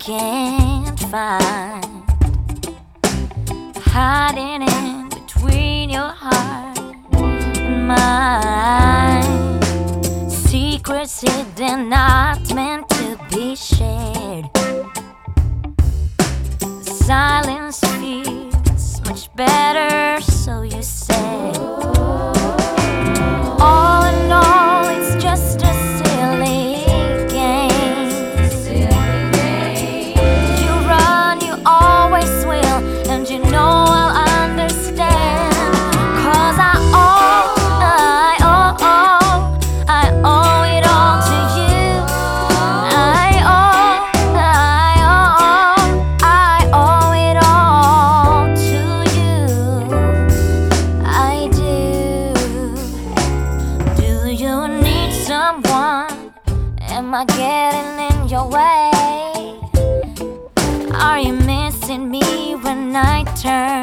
can't find, hiding in between your heart and mine. Secrets hidden, not meant to be shared. Silence feels much better, so you said. All in all, it's just a silly game. You run, you always will, and you know I'll understand. 'Cause I owe it all to you. I owe it all to you. I do. Do you need someone? Am I getting in your way? Are you missing me when I turn